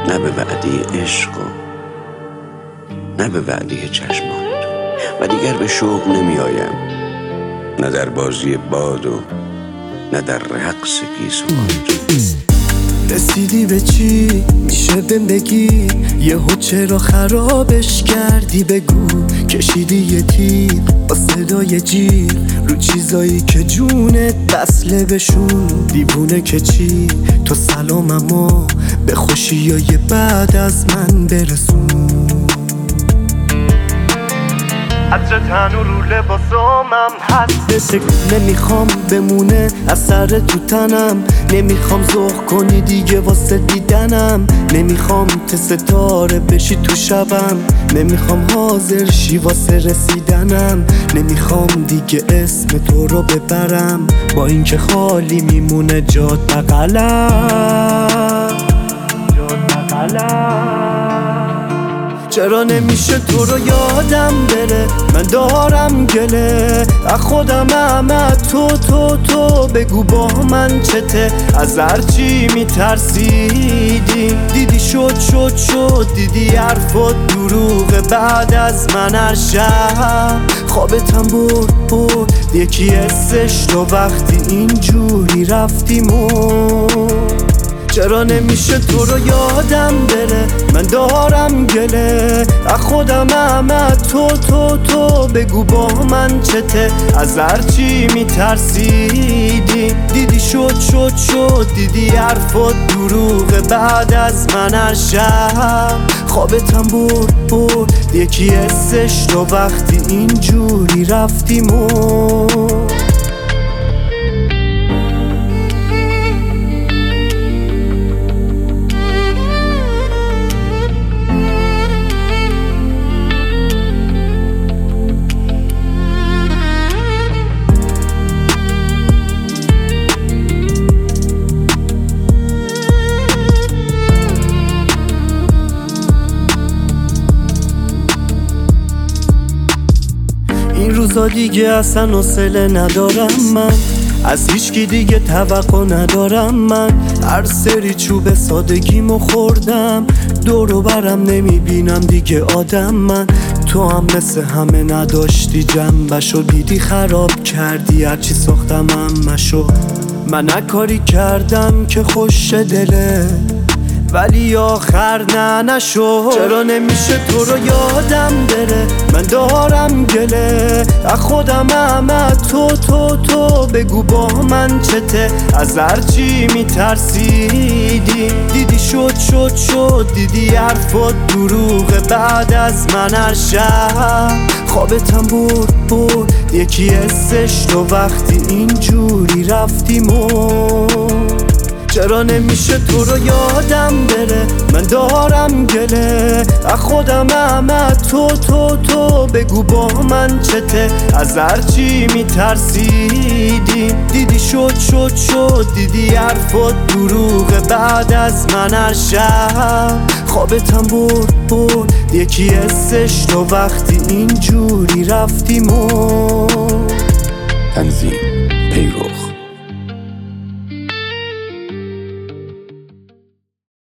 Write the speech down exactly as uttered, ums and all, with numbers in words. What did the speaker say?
نه به وعده عشق و نه به وعده چشمات، و دیگر به شوق نمی آیم، نه در بازی باد و نه در رقص گیسوات. رسیدی به چی؟ میشه بهم بگی یهو چرا خرابش کردی؟ بگو کشیدی یه تیغ با صدای جیغ رو چیزایی که جونت بسله بشون. دیوونه که چی؟ تو سلام اما به خوشیای بعد از من برسون. عطر تن و رو لباسامم هست، نمیخوام بمونه اثر تو تنم، نمیخوام ذوق کنی دیگه واسه دیدنم، نمیخوام ته ستاره بشی تو شبم، نمیخوام حاضر شی واسه رسیدنم، نمیخوام دیگه اسم تو رو ببرم با اینکه خالی میمونه جات بغلم، جات بغلم. چرا نمیشه تو رو یادم بره؟ من دارم گله از خودم، همه تو تو تو بگو با من چته؟ از هرچی میترسیدی دیدی شد شد شد، دیدی حرفات دروغه بعد از من هر شب خوابتم برد برد یکی حسش تو وقتی اینجوری رفتی مرد. چرا نمیشه تو رو یادم بره؟ من دارم گله از خودم، همه تو تو تو بگو با من چته؟ از هرچی میترسیدی دیدی شد شد شد، دیدی حرفات دروغه بعد از من هر شب خوابتم برد برد یکی حسش تو وقتی اینجوری رفتی مرد. این روزا دیگه اصلا حوصله ندارم من، از هیچکی دیگه توقع ندارم من، هر سری چوب سادگیمو خوردم، دورو برم نمیبینم دیگه آدم من. تو هم مثل همه نداشتی جنبشو، دیدی خراب کردی هرچی ساختم همشو. من کاری کردم که خوش دله ولی آخر نه نشو. چرا نمیشه تو رو یادم بره؟ من دارم گله از خودم، همه تو تو تو بگو با من چته؟ از هرچی میترسیدی دیدی شد شد شد، دیدی حرفات دروغه بعد از من هر شب خوابتم برد برد یکی حسش تو وقتی اینجوری رفتی مرد. چرا نمیشه تو رو یادم بره؟ من دارم گله از خودم، همه تو تو تو بگو با من چته؟ از هرچی میترسیدی دیدی شد شد شد، دیدی حرفات دروغه بعد از من هر شب خوابتم برد برد یکی حسش تو وقتی اینجوری رفتی مرد. تنظیم پیروخ